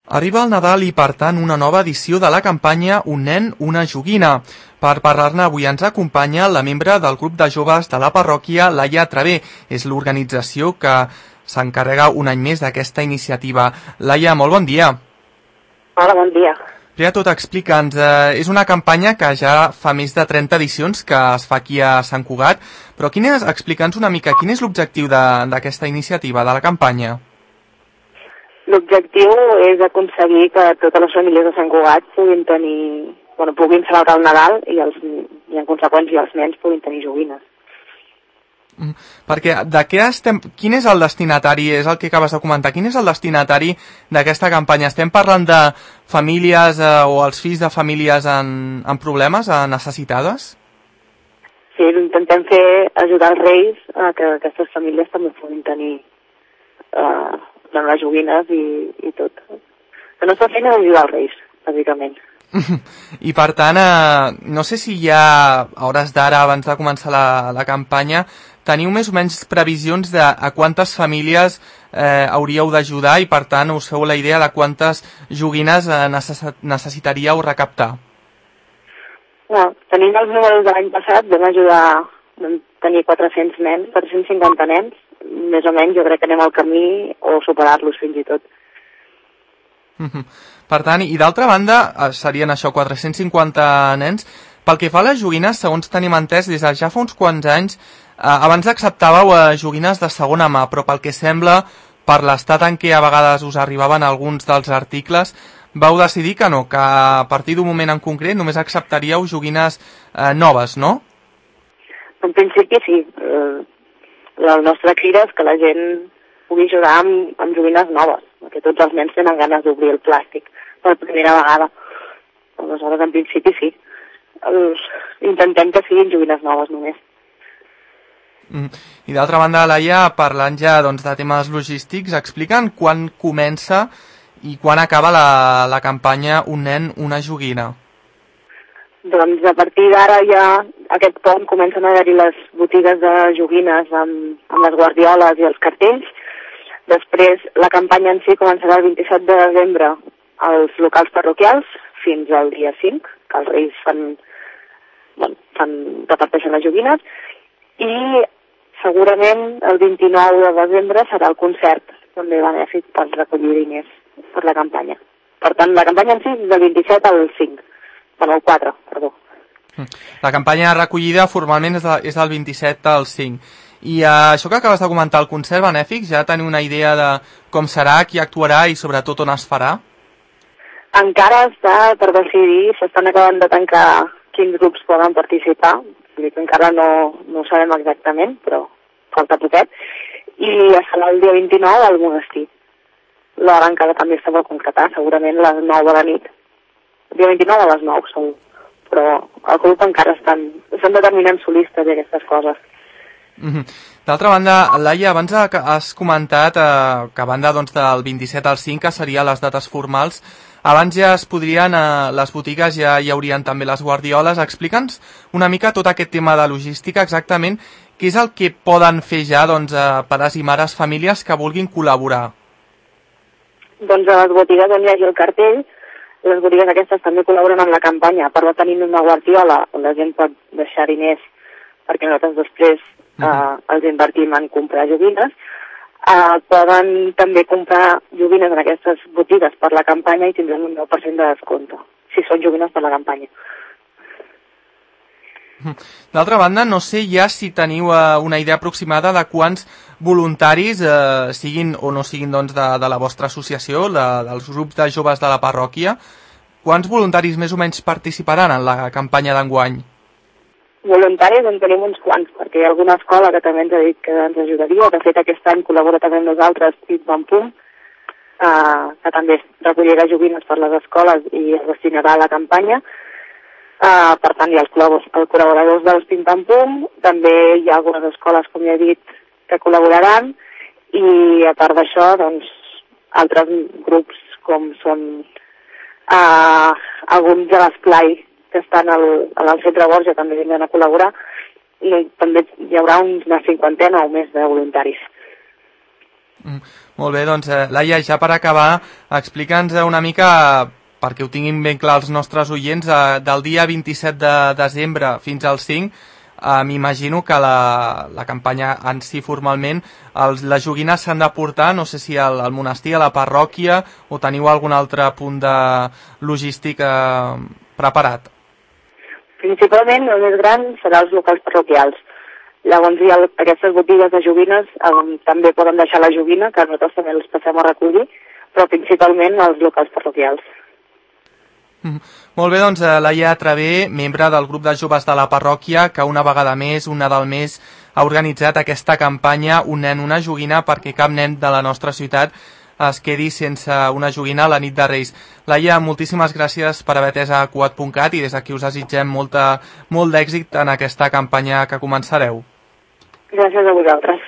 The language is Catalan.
Arriba el Nadal i, per tant, una nova edició de la campanya Un nen, una joguina. Per parlar-ne avui ens acompanya la membre del grup de joves de la parròquia, Laia Travé. És l'organització que s'encarrega un any més d'aquesta iniciativa. Laia, molt bon dia. Hola, bon dia. Primer de tot, explica'ns, és una campanya que ja fa més de 30 edicions que es fa aquí a Sant Cugat, però explica'ns una mica quin és l'objectiu d'aquesta iniciativa, de la campanya. L'objectiu és aconseguir que totes les famílies de Sant Cugat puguin celebrar el Nadal i en conseqüència els nens puguin tenir joguines. Perquè quin és el destinatari, és el que acabes de comentar, quin és el destinatari d'aquesta campanya? Estem parlant de famílies o els fills de famílies en problemes, necessitades? Sí, intentem ajudar els reis a que aquestes famílies també puguin tenir les joguines i tot. La nostra feina és ajudar els reis, bàsicament. I per tant, no sé si ja a hores d'ara, abans de començar la campanya, teniu més o menys previsions de a quantes famílies hauríeu d'ajudar i per tant us feu la idea de quantes joguines necessitaríeu recaptar? Tenim els números de l'any passat, vam tenir 450 nens, més o menys jo crec que anem al camí o superar-los fins i tot. Per tant, i d'altra banda, serien això, 450 nens. Pel que fa a les joguines, segons tenim entès, des de ja fa uns quants anys, abans acceptàveu joguines de segona mà, però pel que sembla, per l'estat en què a vegades us arribaven alguns dels articles, vau decidir que no, que a partir d'un moment en concret només acceptaríeu joguines noves, no? En principi sí. La nostra crida és que la gent pugui jugar amb joguines noves, perquè tots els nens tenen ganes d'obrir el plàstic per primera vegada. Aleshores, en principi sí. Intentem que siguin joguines noves només. I d'altra banda, Laia, parlant ja de temes logístics, explica'ns quan comença i quan acaba la campanya Un nen, una joguina. Doncs a partir d'ara ja aquest pont comencen a haver-hi les botigues de joguines amb les guardioles i els cartells. Després la campanya en si començarà el 27 de desembre als locals parroquials fins al dia 5, que els reis reparteixen les joguines, i segurament el 29 de desembre serà el concert també benèfic per recollir diners per la campanya. Per tant, la campanya en si és del 27 al 5. Bueno, el 4, perdó. La campanya de recollida formalment és del 27 al 5. I això que acabes de comentar, el concert benèfic, ja teniu una idea de com serà, qui actuarà i sobretot on es farà? Encara està per decidir, s'estan acabant de tancar quins grups poden participar. Encara no ho sabem exactament, però falta poquet. I serà el dia 29 al monestir. L'hora encara també està per concretar, segurament a les 9 de la nit. El dia 29 a les 9, segur. Però el grup encara estan determinant solistes i aquestes coses. D'altra banda, Laia, abans has comentat que a banda del 27 al 5, que serien les dates formals, abans ja es podrien, les botigues ja hi haurien també les guardioles. Explica'ns una mica tot aquest tema de logística, exactament què és el que poden fer ja pares i mares, famílies que vulguin col·laborar. Doncs a les botigues on hi hagi el cartell, les botigues aquestes també col·laboren amb la campanya, per no tenir una guardiola on la gent pot deixar diners perquè nosaltres després els invertim en comprar joguines. Poden també comprar joguines en aquestes botigues per la campanya i tindran un 9% de descompte, si són joguines per la campanya. D'altra banda, no sé ja si teniu una idea aproximada de quants voluntaris, siguin o no siguin de la vostra associació, dels grups de joves de la parròquia, quants voluntaris més o menys participaran en la campanya d'enguany? Voluntaris en tenim uns quants, perquè hi ha alguna escola que també ens ha dit que ens ajudaria. De fet, aquest any col·labora també amb nosaltres Pim Pam Pum, que també recollirà joguines per les escoles i es destinarà a la campanya. Per tant, hi ha els col·laboradors dels Pim Pam Pum, també hi ha algunes escoles, com ja he dit, que col·laboraran, i a part d'això, altres grups com són alguns de l'esplai que estan al centre Borja també vindran a col·laborar, i també hi haurà una cinquantena o més de voluntaris. Molt bé, doncs, Laia, ja per acabar, explica'ns una mica, perquè ho tinguin ben clar els nostres oients, del dia 27 de desembre fins al 5, m'imagino que la campanya en si formalment, les joguines s'han de portar, no sé si al monestir, a la parròquia, o teniu algun altre punt de logístic preparat? Principalment, el més gran serà els locals parroquials. Llavors hi ha aquestes botigues de joguines on també poden deixar la joguina, que nosaltres també els passem a recollir, però principalment els locals parroquials. Molt bé, doncs Laia Travé, membre del grup de joves de la parròquia, que una vegada més, un Nadal més, ha organitzat aquesta campanya Un nen, una joguina, perquè cap nen de la nostra ciutat es quedi sense una joguina a la nit de Reis. Laia, moltíssimes gràcies per haver atès a Cugat.cat i des d'aquí us desitgem molt d'èxit en aquesta campanya que començareu. Gràcies a vosaltres.